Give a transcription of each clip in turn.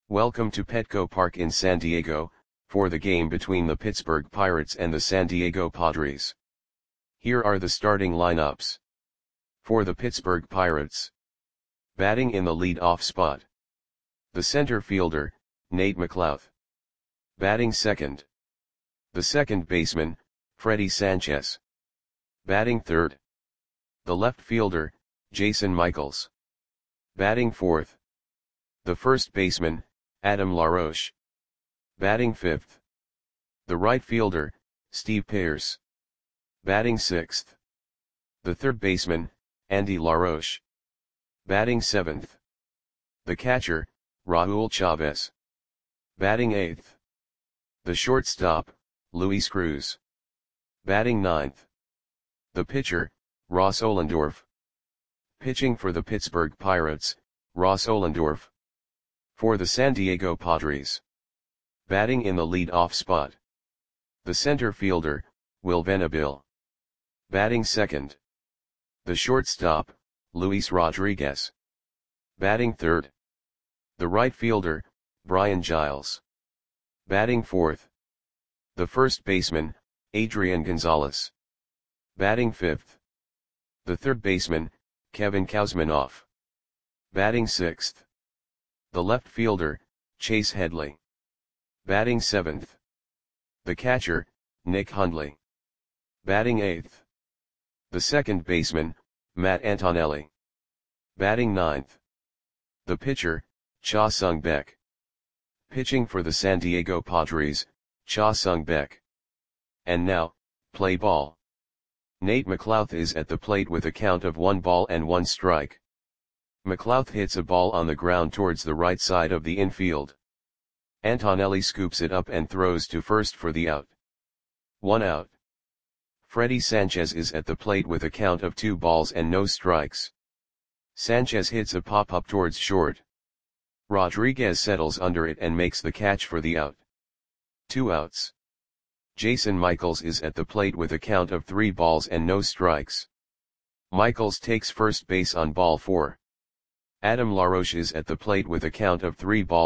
Welcome to Petco Park in San Diego, for the game between the Pittsburgh Pirates and the San Diego Padres. Here are the starting lineups. For the Pittsburgh Pirates. Batting in the lead-off spot. The center fielder, Nate McLouth. Batting second. The second baseman, Freddie Sanchez. Batting third. The left fielder, Jason Michaels. Batting fourth. The first baseman, Adam LaRoche. Batting fifth. The right fielder, Steve Pearce. Batting sixth. The third baseman, Andy LaRoche. Batting seventh. The catcher, Raul Chavez. Batting eighth. The shortstop, Luis Cruz. Batting ninth. The pitcher, Ross Ohlendorf. Pitching for the Pittsburgh Pirates, Ross Ohlendorf. For the San Diego Padres. Batting in the lead-off spot. The center fielder, Will Venable. Batting second. The shortstop, Luis Rodriguez. Batting third. The right fielder, Brian Giles. Batting fourth. The first baseman, Adrian Gonzalez. Batting fifth. The third baseman, Kevin Kuzminoff. Batting sixth. The left fielder, Chase Headley. Batting seventh. The catcher, Nick Hundley. Batting eighth. The second baseman, Matt Antonelli. Batting ninth. The pitcher, Cha Sung-baek. Pitching for the San Diego Padres, Cha Sung-baek. And now, play ball. Nate McLouth is at the plate with a count of 1-1 McLouth hits a ball on the ground towards the right side of the infield. Antonelli scoops it up and throws to first for the out. 1 out. Freddie Sanchez is at the plate with a count of 2-0. Sanchez hits a pop-up towards short. Rodriguez settles under it and makes the catch for the out. 2 outs. Jason Michaels is at the plate with a count of 3-0. Michaels takes first base on ball 4. Adam LaRoche is at the plate with a count of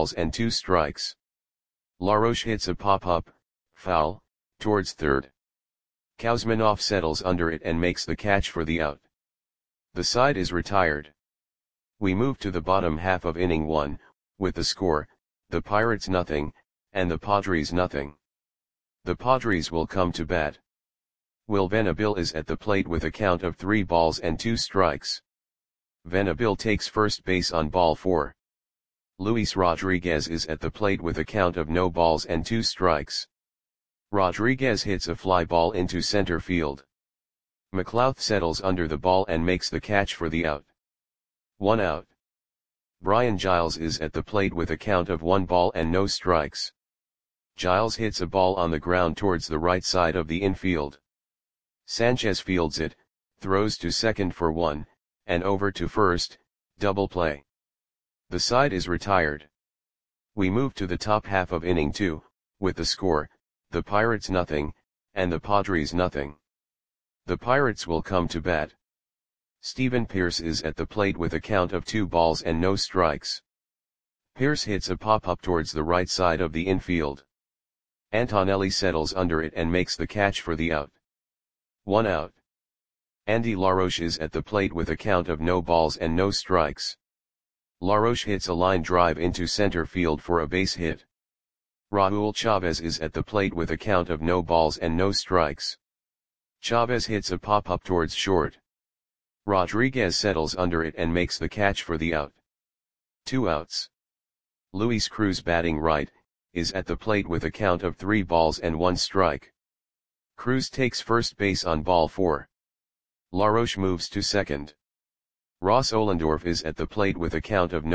3-2. LaRoche hits a pop-up, foul, towards third. Kuzminoff settles under it and makes the catch for the out. The side is retired. We move to the bottom half of inning 1, with the score, the Pirates nothing, and the Padres nothing. The Padres will come to bat. Will Venable is at the plate with a count of 3-2. Venable takes first base on ball 4. Luis Rodriguez is at the plate with a count of 0-2. Rodriguez hits a fly ball into center field. McLouth settles under the ball and makes the catch for the out. 1 out. Brian Giles is at the plate with a count of 1-0. Giles hits a ball on the ground towards the right side of the infield. Sanchez fields it, throws to second for 1, and over to first, double play. The side is retired. We move to the top half of inning 2, with the score, the Pirates nothing, and the Padres nothing. The Pirates will come to bat. Steven Pearce is at the plate with a count of 2-0. Pearce hits a pop-up towards the right side of the infield. Antonelli settles under it and makes the catch for the out. 1 out. Andy LaRoche is at the plate with a count of 0-0. LaRoche hits a line drive into center field for a base hit. Raul Chavez is at the plate with a count of 0-0. Chavez hits a pop-up towards short. Rodriguez settles under it and makes the catch for the out. 2 outs. Luis Cruz batting right, is at the plate with a count of 3-1. Cruz takes first base on ball 4. LaRoche moves to second. Ross Ohlendorf is at the plate with a count of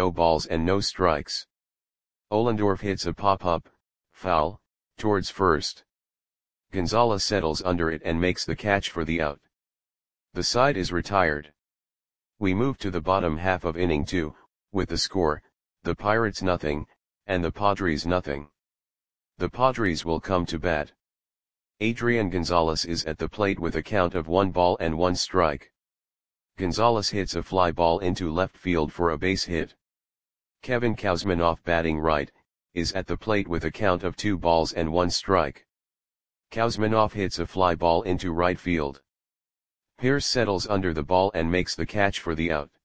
0-0. Ohlendorf hits a pop-up, foul, towards first. Gonzalez settles under it and makes the catch for the out. The side is retired. We move to the bottom half of inning 2, with the score, the Pirates nothing, and the Padres nothing. The Padres will come to bat. Adrian Gonzalez is at the plate with a count of 1-1. Gonzalez hits a fly ball into left field for a base hit. Kevin Kouzmanoff batting right, is at the plate with a count of 2 balls and 1 strike. Kouzmanoff hits a fly ball into right field. Pearce settles under the ball and makes the catch for the out.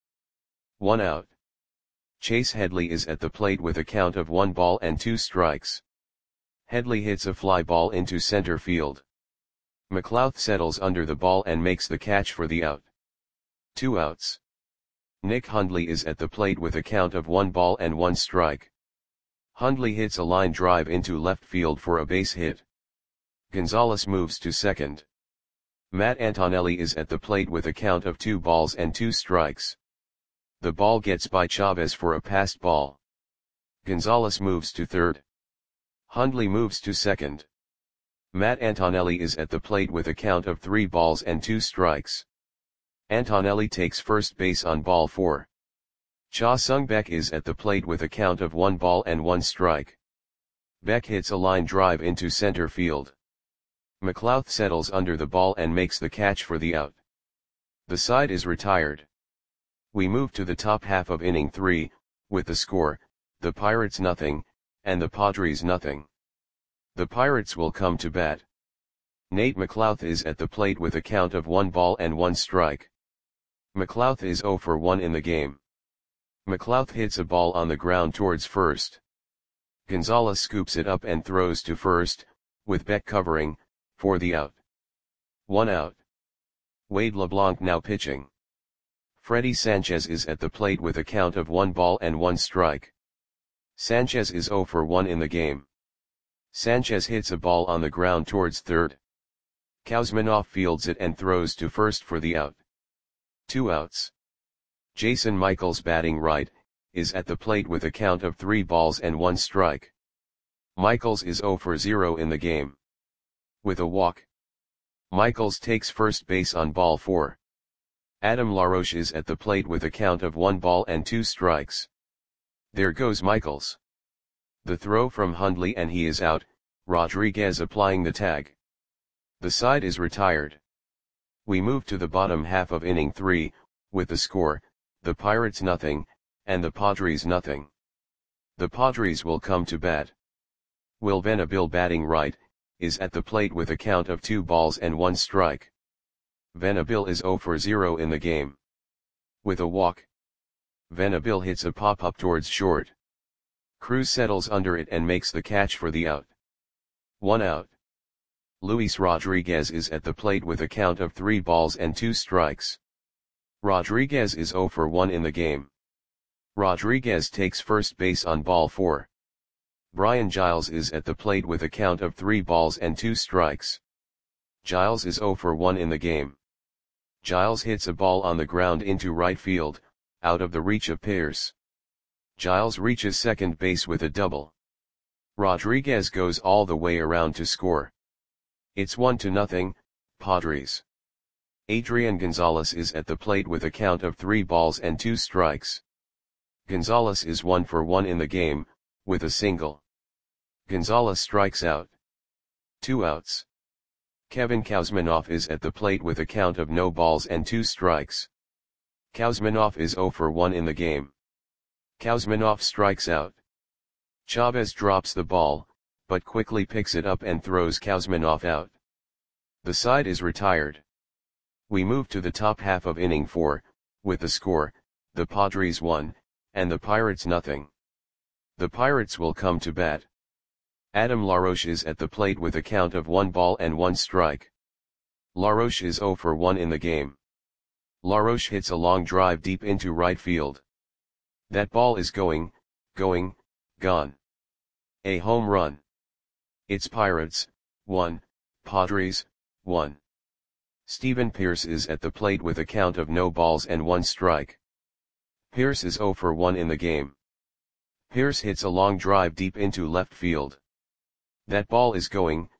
1 out. Chase Headley is at the plate with a count of 1 ball and 2 strikes. Headley hits a fly ball into center field. McLouth settles under the ball and makes the catch for the out. 2 outs. Nick Hundley is at the plate with a count of 1 ball and 1 strike. Hundley hits a line drive into left field for a base hit. Gonzalez moves to second. Matt Antonelli is at the plate with a count of 2 balls and 2 strikes. The ball gets by Chavez for a passed ball. Gonzalez moves to third. Hundley moves to second. Matt Antonelli is at the plate with a count of 3 balls and 2 strikes. Antonelli takes first base on ball 4. Cha Sung-Beck is at the plate with a count of 1 ball and 1 strike. Beck hits a line drive into center field. McLouth settles under the ball and makes the catch for the out. The side is retired. We move to the top half of inning 3, with the score, the Pirates nothing, and the Padres nothing. The Pirates will come to bat. Nate McLouth is at the plate with a count of 1 ball and 1 strike. McLouth is 0 for 1 in the game. McLouth hits a ball on the ground towards first. Gonzalez scoops it up and throws to first, with Beck covering, for the out. 1 out. Wade LeBlanc now pitching. Freddie Sanchez is at the plate with a count of 1 ball and 1 strike. Sanchez is 0 for 1 in the game. Sanchez hits a ball on the ground towards third. Kouzmanoff fields it and throws to first for the out. 2 outs. Jason Michaels batting right, is at the plate with a count of 3 balls and 1 strike. Michaels is 0 for 0 in the game. With a walk. Michaels takes first base on ball 4. Adam LaRoche is at the plate with a count of 1 ball and 2 strikes. There goes Michaels. The throw from Hundley and he is out, Rodriguez applying the tag. The side is retired. We move to the bottom half of inning 3, with the score, the Pirates nothing, and the Padres nothing. The Padres will come to bat. Will Venable batting right, is at the plate with a count of 2 balls and 1 strike. Venable is 0 for 0 in the game. With a walk. Venable hits a pop-up towards short. Cruz settles under it and makes the catch for the out. 1 out. Luis Rodriguez is at the plate with a count of 3 balls and 2 strikes. Rodriguez is 0 for 1 in the game. Rodriguez takes first base on ball 4. Brian Giles is at the plate with a count of 3 balls and 2 strikes. Giles is 0 for 1 in the game. Giles hits a ball on the ground into right field, out of the reach of Pearce. Giles reaches second base with a double. Rodriguez goes all the way around to score. It's 1-0, Padres. Adrian Gonzalez is at the plate with a count of 3 balls and 2 strikes. Gonzalez is 1 for 1 in the game, with a single. Gonzalez strikes out. 2 outs. Kevin Kouzmanoff is at the plate with a count of no balls and 2 strikes. Kouzmanoff is 0 for 1 in the game. Kouzmanoff strikes out. Chavez drops the ball, but quickly picks it up and throws Kouzmanoff out. The side is retired. We move to the top half of inning 4, with the score, the Padres 1, and the Pirates nothing. The Pirates will come to bat. Adam LaRoche is at the plate with a count of 1 ball and 1 strike. LaRoche is 0 for 1 in the game. LaRoche hits a long drive deep into right field. That ball is going, gone. A home run. It's Pirates, 1, Padres, 1. Steven Pearce is at the plate with a count of no balls and 1 strike. Pearce is 0 for 1 in the game. Pearce hits a long drive deep into left field. That ball is going,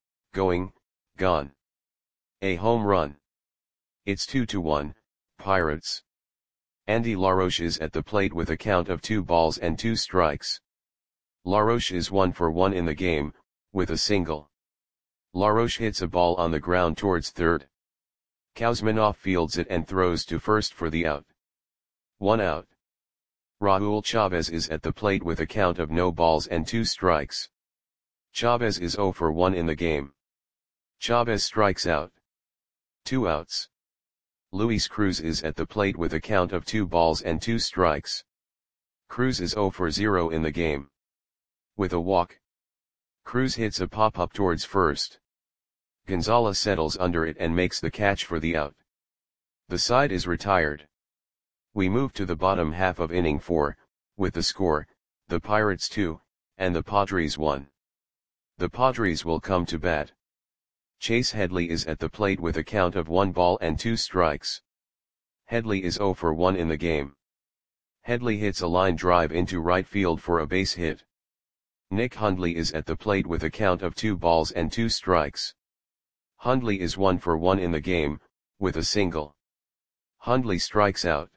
gone. A home run. It's 2-1, Pirates. Andy LaRoche is at the plate with a count of 2 balls and 2 strikes. LaRoche is 1 for 1 in the game, with a single. LaRoche hits a ball on the ground towards third. Kouzmanoff fields it and throws to first for the out. 1 out. Raul Chavez is at the plate with a count of no balls and 2 strikes. Chavez is 0 for 1 in the game. Chavez strikes out. 2 outs. Luis Cruz is at the plate with a count of 2 balls and 2 strikes. Cruz is 0 for 0 in the game. With a walk. Cruz hits a pop-up towards first. Gonzalez settles under it and makes the catch for the out. The side is retired. We move to the bottom half of inning 4, with the score, the Pirates 2, and the Padres 1. The Padres will come to bat. Chase Headley is at the plate with a count of 1 ball and 2 strikes. Headley is 0 for 1 in the game. Headley hits a line drive into right field for a base hit. Nick Hundley is at the plate with a count of 2 balls and 2 strikes. Hundley is 1 for 1 in the game, with a single. Hundley strikes out.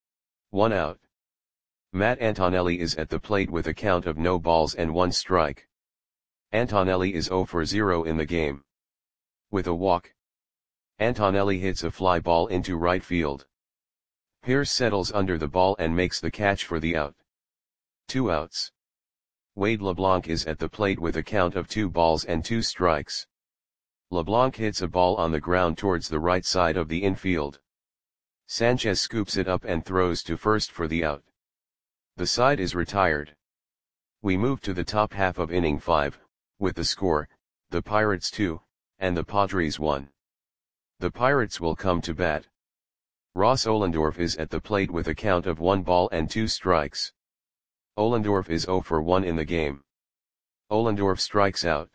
1 out. Matt Antonelli is at the plate with a count of no balls and 1 strike. Antonelli is 0 for 0 in the game. With a walk. Antonelli hits a fly ball into right field. Pierce settles under the ball and makes the catch for the out. 2 outs. Wade LeBlanc is at the plate with a count of 2 balls and 2 strikes. LeBlanc hits a ball on the ground towards the right side of the infield. Sanchez scoops it up and throws to first for the out. The side is retired. We move to the top half of inning 5, with the score, the Pirates 2, and the Padres 1. The Pirates will come to bat. Ross Ohlendorf is at the plate with a count of 1 ball and 2 strikes. Ohlendorf is 0 for 1 in the game. Ohlendorf strikes out.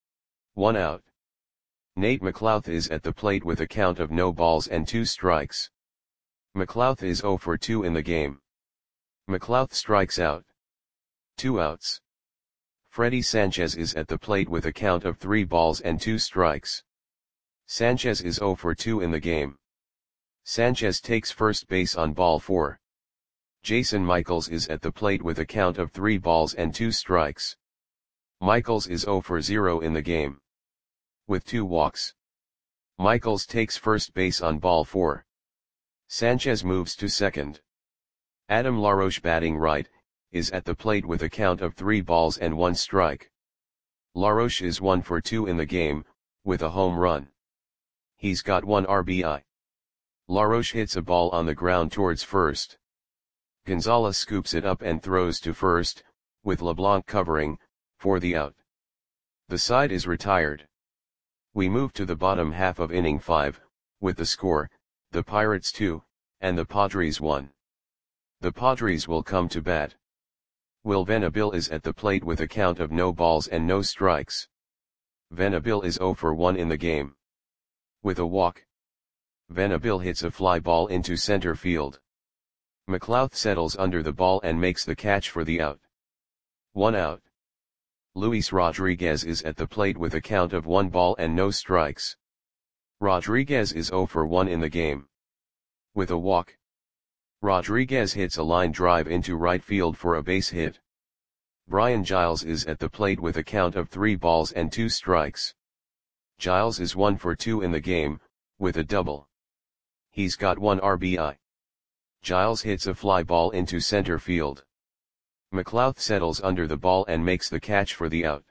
1 out. Nate McLouth is at the plate with a count of no balls and 2 strikes. McLouth is 0 for 2 in the game. McLouth strikes out. 2 outs. Freddie Sanchez is at the plate with a count of 3 balls and 2 strikes. Sanchez is 0 for 2 in the game. Sanchez takes first base on ball 4. Jason Michaels is at the plate with a count of 3 balls and 2 strikes. Michaels is 0 for 0 in the game. With 2 walks. Michaels takes first base on ball 4. Sanchez moves to second. Adam LaRoche, batting right, is at the plate with a count of 3 balls and 1 strike. LaRoche is 1 for 2 in the game, with a home run. He's got 1 RBI. LaRoche hits a ball on the ground towards first. Gonzalez scoops it up and throws to first, with LeBlanc covering, for the out. The side is retired. We move to the bottom half of inning 5, with the score, the Pirates 2, and the Padres 1. The Padres will come to bat. Will Venable is at the plate with a count of no balls and no strikes. Venable is 0 for 1 in the game. With a walk. Venable hits a fly ball into center field. McLouth settles under the ball and makes the catch for the out. 1 out. Luis Rodriguez is at the plate with a count of 1 ball and no strikes. Rodriguez is 0 for 1 in the game. With a walk. Rodriguez hits a line drive into right field for a base hit. Brian Giles is at the plate with a count of 3 balls and 2 strikes. Giles is 1 for 2 in the game, with a double. He's got 1 RBI. Giles hits a fly ball into center field. McLouth settles under the ball and makes the catch for the out.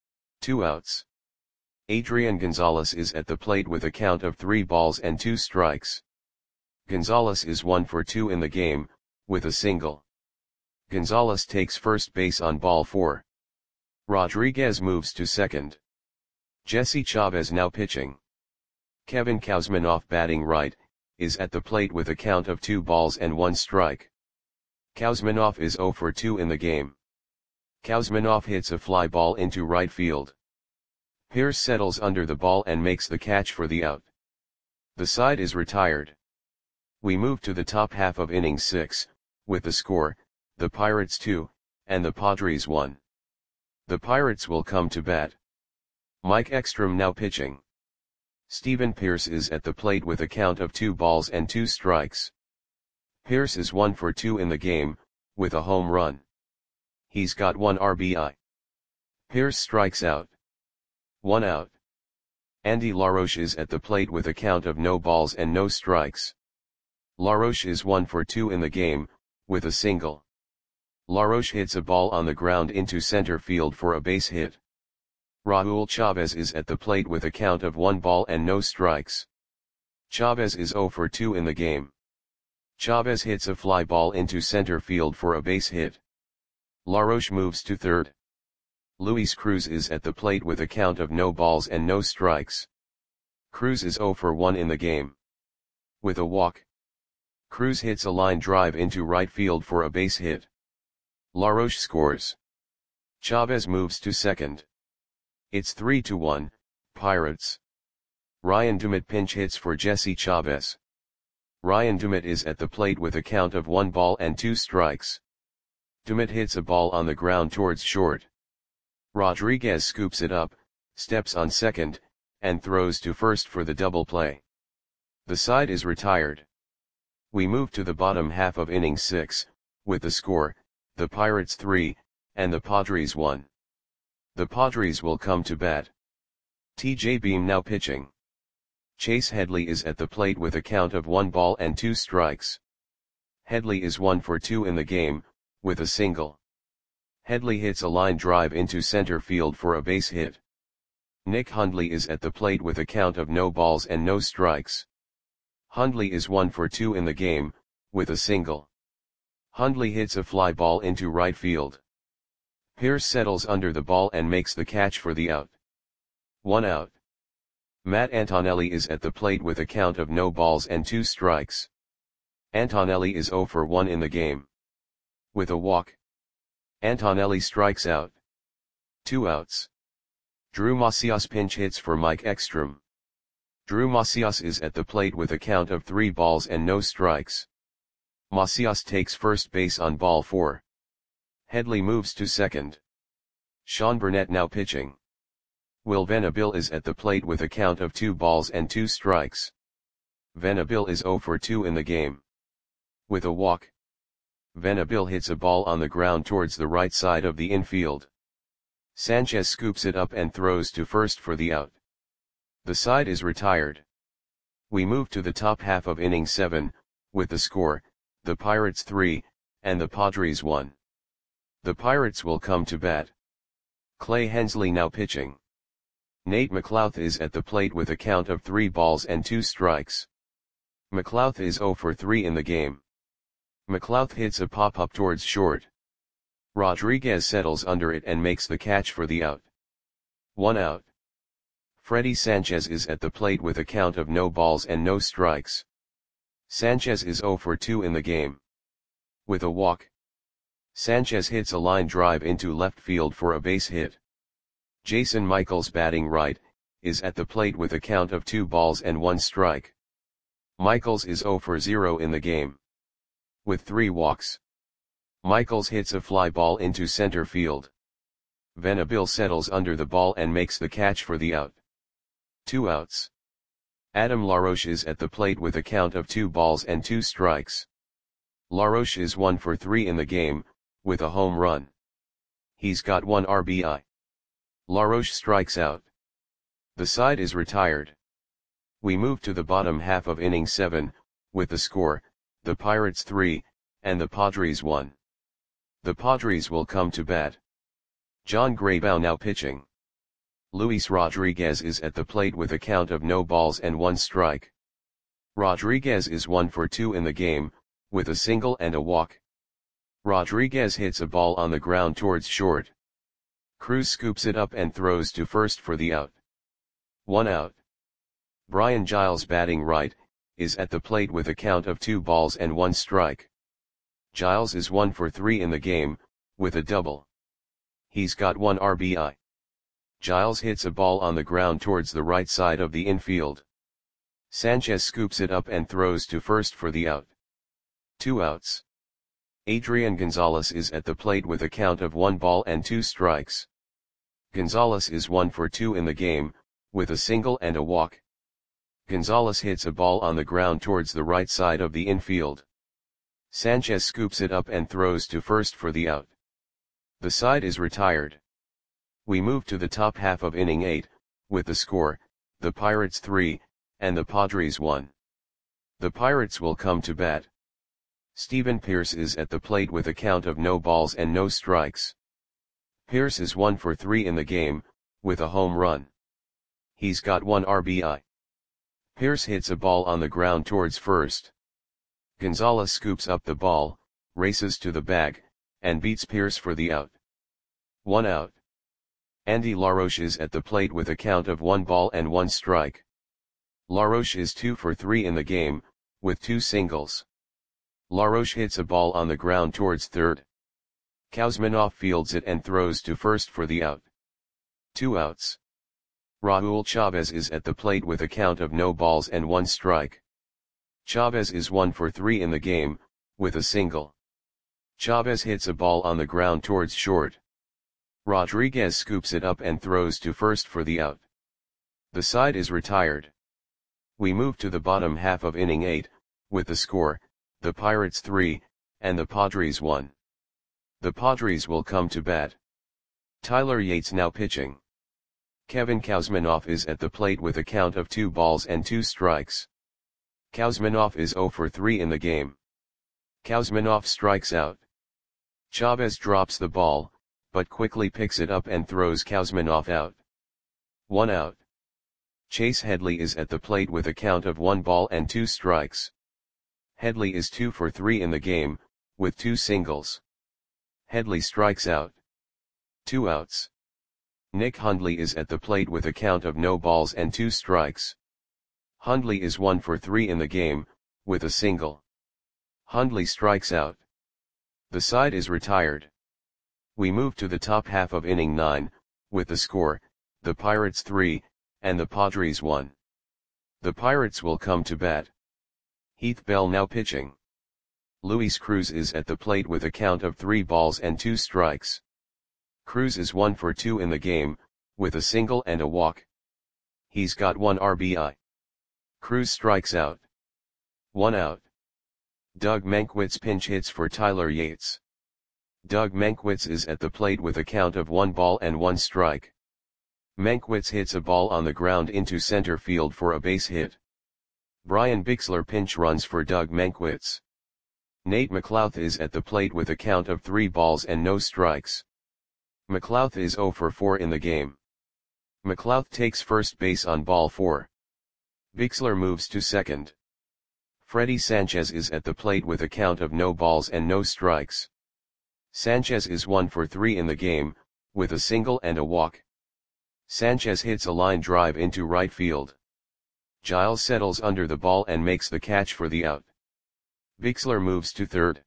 2 outs. Adrian Gonzalez is at the plate with a count of 3 balls and 2 strikes. Gonzalez is 1 for 2 in the game, with a single. Gonzalez takes first base on ball 4. Rodriguez moves to second. Jesse Chavez now pitching. Kevin Kuzminoff, batting right, is at the plate with a count of 2 balls and 1 strike. Kuzminoff is 0 for 2 in the game. Kuzminoff hits a fly ball into right field. Pierce settles under the ball and makes the catch for the out. The side is retired. We move to the top half of inning 6, with the score, the Pirates 2, and the Padres 1. The Pirates will come to bat. Mike Ekstrom now pitching. Stephen Pierce is at the plate with a count of 2 balls and 2 strikes. Pierce is 1 for 2 in the game, with a home run. He's got 1 RBI. Pierce strikes out. 1 out. Andy LaRoche is at the plate with a count of no balls and no strikes. LaRoche is 1 for 2 in the game, with a single. Laroche hits a ball on the ground into center field for a base hit. Raul Chavez is at the plate with a count of 1 ball and no strikes. Chavez is 0 for 2 in the game. Chavez hits a fly ball into center field for a base hit. Laroche moves to third. Luis Cruz is at the plate with a count of no balls and no strikes. Cruz is 0 for 1 in the game. With a walk, Cruz hits a line drive into right field for a base hit. Laroche scores. Chavez moves to second. It's 3-1, Pirates. Ryan Dumit pinch hits for Jesse Chavez. Ryan Dumit is at the plate with a count of 1 ball and 2 strikes. Dumit hits a ball on the ground towards short. Rodriguez scoops it up, steps on second, and throws to first for the double play. The side is retired. We move to the bottom half of inning 6, with the score, the Pirates 3, and the Padres 1. The Padres will come to bat. T.J. Beam now pitching. Chase Headley is at the plate with a count of 1 ball and 2 strikes. Headley is 1 for 2 in the game, with a single. Headley hits a line drive into center field for a base hit. Nick Hundley is at the plate with a count of no balls and no strikes. Hundley is 1 for 2 in the game, with a single. Hundley hits a fly ball into right field. Pierce settles under the ball and makes the catch for the out. 1 out. Matt Antonelli is at the plate with a count of no balls and 2 strikes. Antonelli is 0 for 1 in the game. With a walk, Antonelli strikes out. 2 outs. Drew Macias pinch hits for Mike Ekstrom. Drew Macias is at the plate with a count of 3 balls and no strikes. Macias takes first base on ball 4. Headley moves to second. Sean Burnett now pitching. Will Venable is at the plate with a count of 2 balls and 2 strikes. Venable is 0 for 2 in the game. With a walk, Venable hits a ball on the ground towards the right side of the infield. Sanchez scoops it up and throws to first for the out. The side is retired. We move to the top half of inning 7, with the score, the Pirates 3, and the Padres 1. The Pirates will come to bat. Clay Hensley now pitching. Nate McLouth is at the plate with a count of 3 balls and 2 strikes. McLouth is 0 for 3 in the game. McLouth hits a pop-up towards short. Rodriguez settles under it and makes the catch for the out. 1 out. Freddie Sanchez is at the plate with a count of no balls and no strikes. Sanchez is 0 for 2 in the game. With a walk, Sanchez hits a line drive into left field for a base hit. Jason Michaels batting right, is at the plate with a count of 2 balls and 1 strike. Michaels is 0 for 0 in the game. With 3 walks, Michaels hits a fly ball into center field. Venable settles under the ball and makes the catch for the out. 2 outs. Adam Laroche is at the plate with a count of 2 balls and 2 strikes. Laroche is 1 for 3 in the game, with a home run. He's got 1 RBI. Laroche strikes out. The side is retired. We move to the bottom half of inning 7, with the score, the Pirates 3, and the Padres 1. The Padres will come to bat. John Graybow now pitching. Luis Rodriguez is at the plate with a count of no balls and 1 strike. Rodriguez is 1 for 2 in the game, with a single and a walk. Rodriguez hits a ball on the ground towards short. Cruz scoops it up and throws to first for the out. 1 out. Brian Giles batting right, is at the plate with a count of 2 balls and 1 strike. Giles is 1 for 3 in the game, with a double. He's got 1 RBI. Giles hits a ball on the ground towards the right side of the infield. Sanchez scoops it up and throws to first for the out. 2 outs. Adrian Gonzalez is at the plate with a count of 1 ball and 2 strikes. Gonzalez is 1 for 2 in the game, with a single and a walk. Gonzalez hits a ball on the ground towards the right side of the infield. Sanchez scoops it up and throws to first for the out. The side is retired. We move to the top half of inning 8, with the score, the Pirates 3, and the Padres 1. The Pirates will come to bat. Steven Pearce is at the plate with a count of no balls and no strikes. Pearce is 1 for 3 in the game, with a home run. He's got 1 RBI. Pearce hits a ball on the ground towards first. Gonzalez scoops up the ball, races to the bag, and beats Pearce for the out. 1 out. Andy LaRoche is at the plate with a count of 1 ball and 1 strike. LaRoche is 2 for 3 in the game, with 2 singles. LaRoche hits a ball on the ground towards third. Kuzminoff fields it and throws to first for the out. 2 outs. Raul Chavez is at the plate with a count of no balls and 1 strike. Chavez is 1 for 3 in the game, with a single. Chavez hits a ball on the ground towards short. Rodriguez scoops it up and throws to first for the out. The side is retired. We move to the bottom half of inning 8, with the score, the Pirates 3, and the Padres 1. The Padres will come to bat. Tyler Yates now pitching. Kevin Kuzminoff is at the plate with a count of 2 balls and 2 strikes. Kuzminoff is 0 for 3 in the game. Kuzminoff strikes out. Chavez drops the ball, but quickly picks it up and throws Kuzminoff out. 1 out. Chase Headley is at the plate with a count of 1 ball and 2 strikes. Headley is 2 for 3 in the game, with 2 singles. Headley strikes out. 2 outs. Nick Hundley is at the plate with a count of no balls and 2 strikes. Hundley is 1 for 3 in the game, with a single. Hundley strikes out. The side is retired. We move to the top half of inning 9, with the score, the Pirates 3, and the Padres 1. The Pirates will come to bat. Heath Bell now pitching. Luis Cruz is at the plate with a count of 3 balls and 2 strikes. Cruz is 1 for 2 in the game, with a single and a walk. He's got 1 RBI. Cruz strikes out. 1 out. Doug Mankiewicz pinch hits for Tyler Yates. Doug Mankiewicz is at the plate with a count of 1 ball and 1 strike. Mankiewicz hits a ball on the ground into center field for a base hit. Brian Bixler pinch runs for Doug Mankiewicz. Nate McLouth is at the plate with a count of 3 balls and no strikes. McLouth is 0 for 4 in the game. McLouth takes first base on ball 4. Bixler moves to second. Freddie Sanchez is at the plate with a count of no balls and no strikes. Sanchez is 1 for 3 in the game, with a single and a walk. Sanchez hits a line drive into right field. Giles settles under the ball and makes the catch for the out. Bixler moves to third.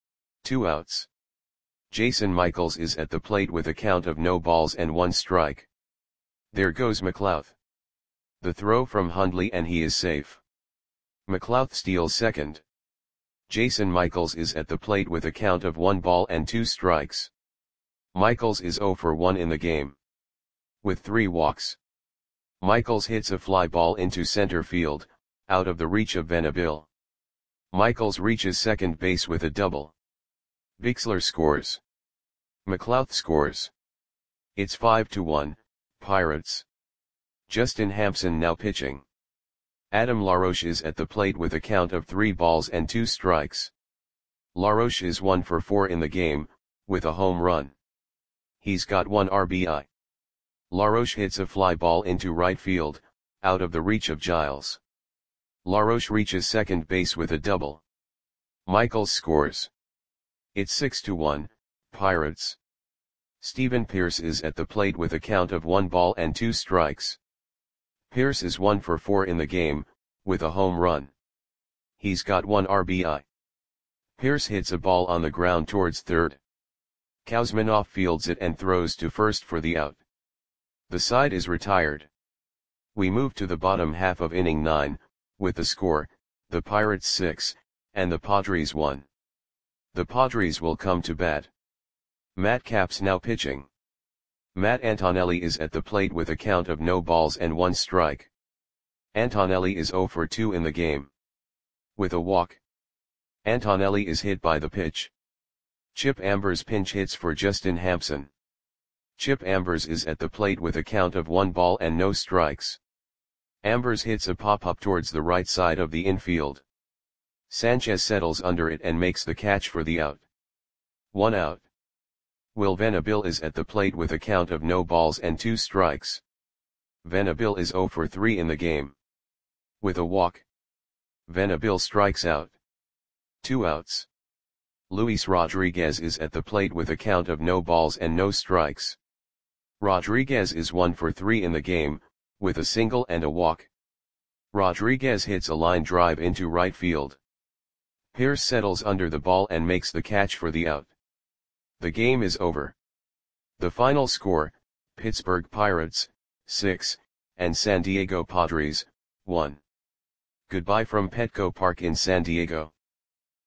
2 outs. Jason Michaels is at the plate with a count of no balls and 1 strike. There goes McLouth. The throw from Hundley and he is safe. McLouth steals second. Jason Michaels is at the plate with a count of 1 ball and 2 strikes. Michaels is 0 for 1 in the game. With 3 walks. Michaels hits a fly ball into center field, out of the reach of Venable. Michaels reaches second base with a double. Bixler scores. McLouth scores. It's 5-1, Pirates. Justin Hampson now pitching. Adam LaRoche is at the plate with a count of 3 balls and 2 strikes. LaRoche is 1 for 4 in the game, with a home run. He's got 1 RBI. LaRoche hits a fly ball into right field, out of the reach of Giles. LaRoche reaches second base with a double. Michaels scores. It's 6-1, Pirates. Steven Pearce is at the plate with a count of 1 ball and 2 strikes. Pearce is 1 for 4 in the game, with a home run. He's got 1 RBI. Pearce hits a ball on the ground towards third. Kuzminoff fields it and throws to first for the out. The side is retired. We move to the bottom half of inning 9, with the score, the Pirates 6, and the Padres 1. The Padres will come to bat. Matt Capps now pitching. Matt Antonelli is at the plate with a count of no balls and 1 strike. Antonelli is 0 for 2 in the game. With a walk. Antonelli is hit by the pitch. Chip Ambers pinch hits for Justin Hampson. Chip Ambers is at the plate with a count of 1 ball and no strikes. Ambers hits a pop-up towards the right side of the infield. Sanchez settles under it and makes the catch for the out. 1 out. Will Venabil is at the plate with a count of no balls and 2 strikes. Venabil is 0 for 3 in the game. With a walk, Venabil strikes out. 2 outs. Luis Rodriguez is at the plate with a count of no balls and no strikes. Rodriguez is 1 for 3 in the game, with a single and a walk. Rodriguez hits a line drive into right field. Pierce settles under the ball and makes the catch for the out. The game is over. The final score, Pittsburgh Pirates, 6, and San Diego Padres, 1. Goodbye from Petco Park in San Diego.